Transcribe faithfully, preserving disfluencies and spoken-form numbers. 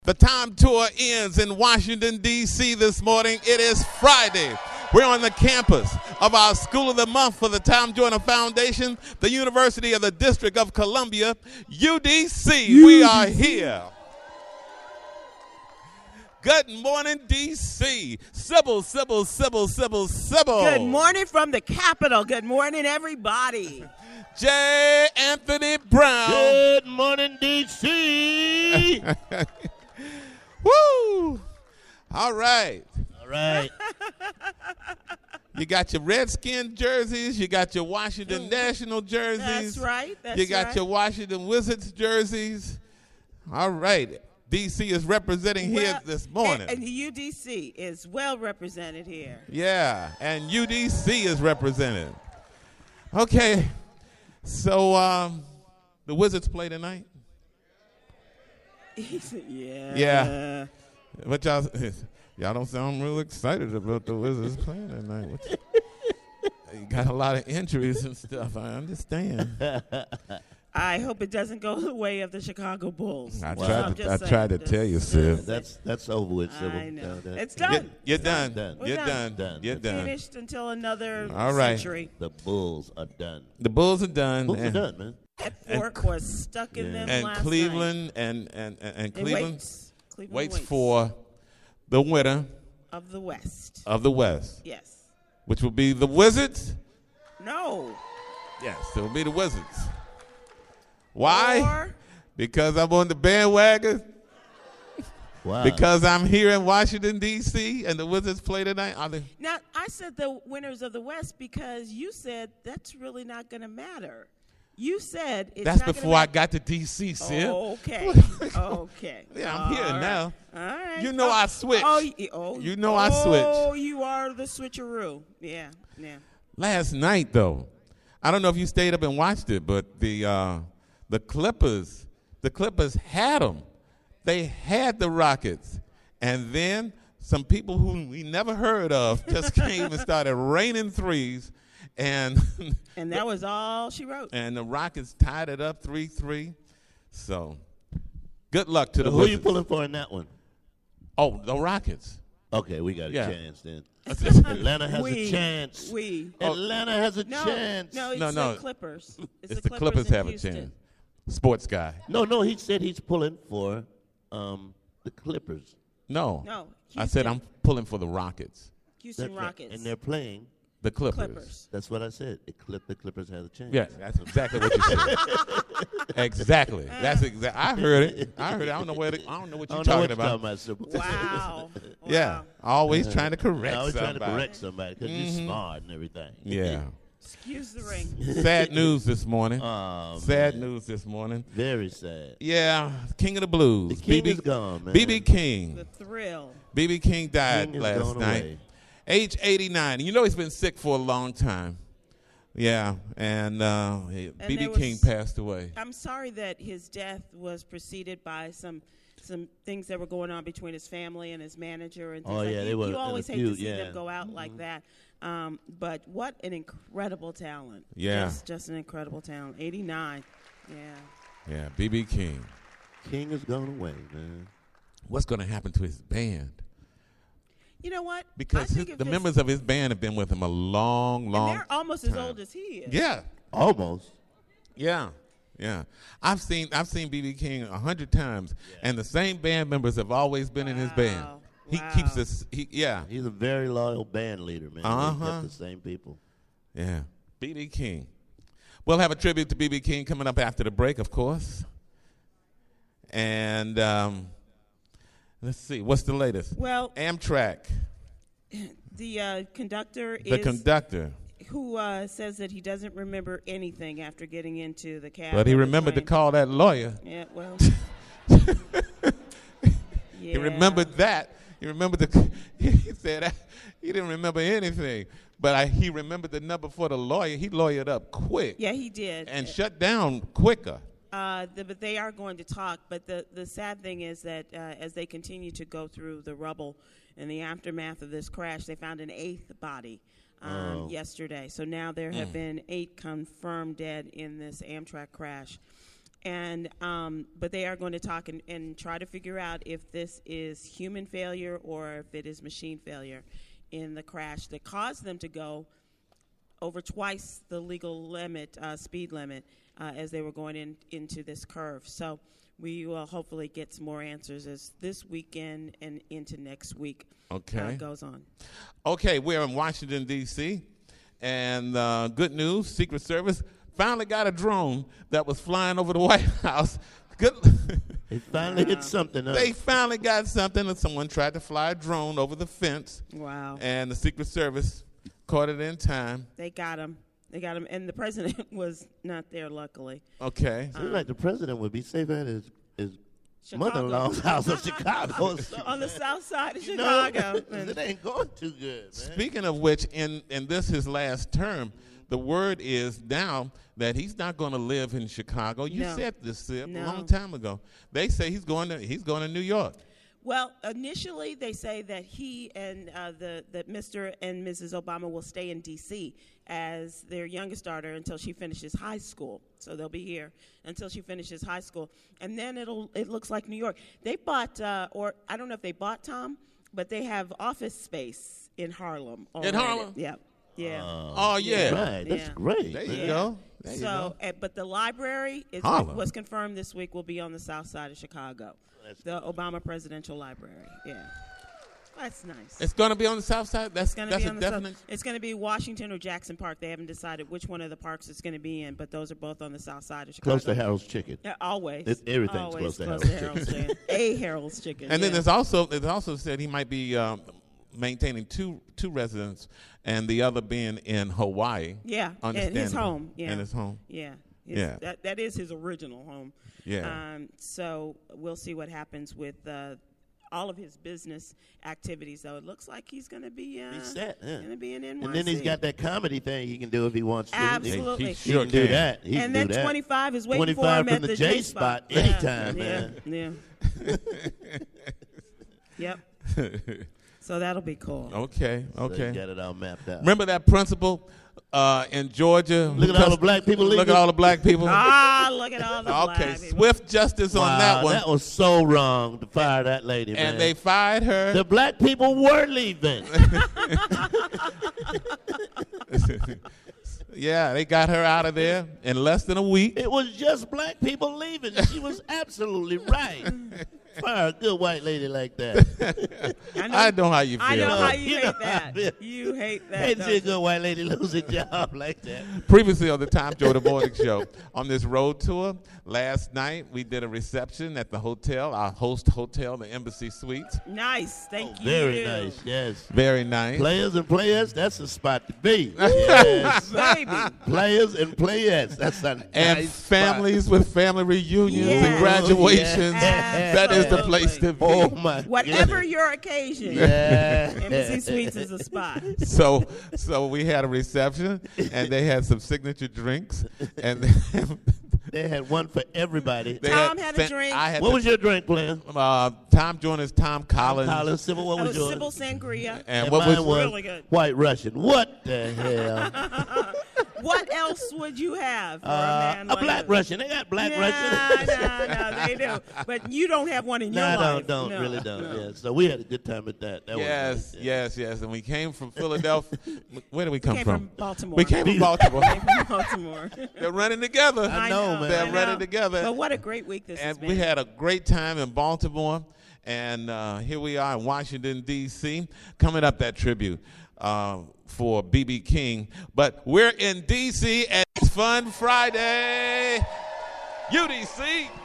The Time Tour ends in Washington, D C this morning. It is Friday. We're on the campus of our School of the Month for the Tom Joyner Foundation, the University of the District of Columbia, U D C. U D C. We are here. Good morning, D C. Sybil, Sybil, Sybil, Sybil, Sybil. Good morning from the Capitol. Good morning, everybody. J. Anthony Brown. Good morning, D C. Woo! All right. All right. You got your Redskin jerseys. You got your Washington National jerseys. That's right. That's you got right. your Washington Wizards jerseys. All right. D C is representing well, here this morning. And, and the U D C is well represented here. Yeah, and U D C is represented. Okay. So um, the Wizards play tonight? yeah. Yeah. But y'all, y'all don't sound real excited about the Wizards playing tonight. What you, you got a lot of injuries and stuff. I understand. I hope it doesn't go the way of the Chicago Bulls. I Well, tried I'm to, just I tried to saying, tell you, just- Sid. That's that's over with, Sybil. I know. No, that- It's You're, done. you're It's done. done. We're You're done. done. Done. You're done. Finished until another All right. century. The Bulls are done. The Bulls are done. Bulls are and, done, man. That And- fork was stuck in Yeah. them and last Cleveland and, and, and, and night. It Cleveland waits. Cleveland waits for the winner of the West. of the West, Yes. which will be the Wizards. No. Yes, it will be the Wizards. Why? Or Because I'm on the bandwagon. Wow. Because I'm here in Washington, D C, and the Wizards play tonight. Are they? now I said the winners of the West because you said that's really not going to matter. You said it's That's not before I gonna got to D C, Sid. Oh, okay. okay. Yeah, I'm here All right. now. All right. You know oh, I switch. Oh, y- oh, You know I oh, switch. Oh, you are the switcheroo. Yeah, yeah. Last night, though, I don't know if you stayed up and watched it, but the uh, the Clippers, the Clippers had them. They had the Rockets, and then some people who we never heard of just came and started raining threes, and And that was all she wrote. and the Rockets tied it up three three. So, good luck to So the who are you Wizards. pulling for in that one? Oh, the Rockets. Okay, we got a Yeah. chance then. Atlanta has we, a chance. We. Atlanta has a No, chance. no, it's No, no. the Clippers. It's, It's the the Clippers, Clippers in have a Houston. chance. Sports guy. no, no. He said he's pulling for um, the Clippers. No. No, I said Houston. I'm pulling for the Rockets. Houston That's right. Rockets. And they're playing. The Clippers. Clippers. That's what I said. The, Clip, the Clippers have a chance. Yes, that's exactly what you said. Exactly. That's exactly. I heard it. I heard it. I don't know where. The, I don't know what I you're don't know talking what you're about. talking about, Sybil. Wow. Yeah, Wow. always trying to correct I was trying to somebody. correct somebody because Mhm. you're smart and everything. Yeah. Excuse the ring. Sad news this morning. Oh, Sad man. news this morning. Very sad. Yeah, King of the Blues. The king B B is gone, man. B B King. The thrill. B B King died King is last gone night. away. Age eighty-nine. You know he's been sick for a long time. Yeah, and uh, B B there King was- passed away. I'm sorry that his death was preceded by some some things that were going on between his family and his manager and things Oh, like yeah, that. they You, were you in a always hate feud, to see yeah. them go out like that. Um, but what an incredible talent. Yeah. Just, just an incredible talent. eighty-nine. Yeah. Yeah, B B King. King has gone away, man. What's going to happen to his band? You know what? I Because his, think if the his- members of his band have been with him a long, and long they're almost as time. old as he is. Yeah, Almost. yeah, yeah. I've seen I've seen B B King a hundred times, and the same band members have always been in his band. Wow. He Wow. keeps us. He yeah, He's a very loyal band leader, man. He Uh-huh. kept the same people. yeah. B B King. We'll have a tribute to B B King coming up after the break, of course. And um, let's see, what's the latest? Well, Amtrak, the uh, conductor the is conductor, who uh, says that he doesn't remember anything after getting into the cab. but he of the remembered to train. call that lawyer. Yeah, well. He remembered that. He remembered the. He said that he didn't remember anything, but I, he remembered the number for the lawyer. He lawyered up quick Yeah, he did. and shut down quicker. Uh, the, but they are going to talk. But the, the sad thing is that uh, as they continue to go through the rubble in the aftermath of this crash, they found an eighth body um, Oh. yesterday. So now there have Mm. been eight confirmed dead in this Amtrak crash. And um, but they are going to talk and, and try to figure out if this is human failure or if it is machine failure in the crash that caused them to go over twice the legal limit, uh, speed limit, uh, as they were going in, into this curve. So we will hopefully get some more answers as this weekend and into next week Okay. uh, goes on. Okay, we're in Washington, D C, and uh, good news, Secret Service finally got a drone that was flying over the White House. Good. They finally hit something. Huh? They finally got something, and someone tried to fly a drone over the fence, Wow. and the Secret Service caught it in time. They got him. They got him. And the president was not there, luckily. Okay. Seems like the president would be safe at his, his Chicago. mother-in-law's house in Chicago. or something. On the south side of You know, Chicago. 'cause it ain't going too good, man. Speaking of which, in, in this his last term, the word is now that he's not going to live in Chicago. You No. said this Sip, No. a long time ago. They say he's going to he's going to New York. Well, initially they say that he and uh, the that Mister and Missus Obama will stay in D C as their youngest daughter until she finishes high school. So they'll be here until she finishes high school, and then it'll it looks like New York. They bought, uh, or I don't know if they bought Tom, but they have office space in Harlem. In already. Harlem? Yeah, yeah. Oh yeah. Right, that's Yeah. great. There you man. go. There you So, go. uh, but the library is Harlem. was confirmed this week will be on the south side of Chicago, the Obama Presidential Library. Yeah, that's nice. It's going to be on the south side. That's It's going to that's be a on the definite. south. It's going to be Washington or Jackson Park. They haven't decided which one of the parks it's going to be in, but those are both on the south side of Chicago. Close to Harold's Chicken. Yeah, always. It's- everything's always close to close Harold's to Harold's Chicken. A Harold's Chicken. And then yeah. there's also it also said he might be um, maintaining two two residents, and the other being in Hawaii. yeah, and his Understandable. home. Yeah, And his home. Yeah. His, Yeah. That, that is his original home. Yeah. Um, so we'll see what happens with uh, all of his business activities, though. It looks like he's going to be uh, He's set, yeah. going to be in N Y C. And then he's got that comedy thing he can do if he wants to. Absolutely. He, He sure can do can. that. He and can then do that. twenty-five is waiting for twenty-five him from at the the J J spot Yeah, anytime, yeah, man. Yeah. Yep. So that'll be cool. Okay. So Okay. he got it all mapped out. Remember that principal uh, in Georgia? Look at all the black people Look leaving. at all the black people. Ah, look at all the Okay, black people. swift justice Wow, on that one. That was so wrong to fire that lady, man. And they fired her. the black people were leaving. Yeah, they got her out of there in less than a week. It was just black people leaving. She was absolutely right. Fire a good white lady like that. I know, I know how you feel. I know how You you know hate how I that. feel. You hate that. Hate to see a don't you? good white lady lose a job like that. Previously on the Tom Jordan Morning Show, on this road tour, last night we did a reception at the hotel, our host hotel, the Embassy Suites. Nice. Thank you. Very nice, yes. Very nice. Players and players, that's a spot to be. Yes. Baby. Players and players, that's a And nice families with family reunions Yes. and graduations. Yes. That is the Absolutely. place to be. spot. Oh my Whatever goodness. your occasion, Yeah. Embassy Suites is a spot. So, so we had a reception, and they had some signature drinks, and They had one for everybody. they Tom had a fa- drink. I had What the- was your drink, player? uh, Tom Joyner's Tom Collins, Collins, Sybil, what That was was yours? Sybil Sangria. and And what mine was, was Really good. White Russian. What the hell? What else would you have for Uh, a man a like black this? Russian. They got black nah, Russian. nah, nah, they do. But you don't have one in your No, life. don't, don't, No, really don't. no. Yeah. So we had a good time at that. that yes, was nice. yes, yes, and we came from Philadelphia. Where did we come Came from? from Baltimore. We came from Baltimore. Came from Baltimore. They're running together. I I know, know, man. They're I running know. together. But what a great week this has And been. we had a great time in Baltimore, and uh, here we are in Washington, D C Coming up, that tribute uh, for B B King. But we're in D C and it's Fun Friday. U D C.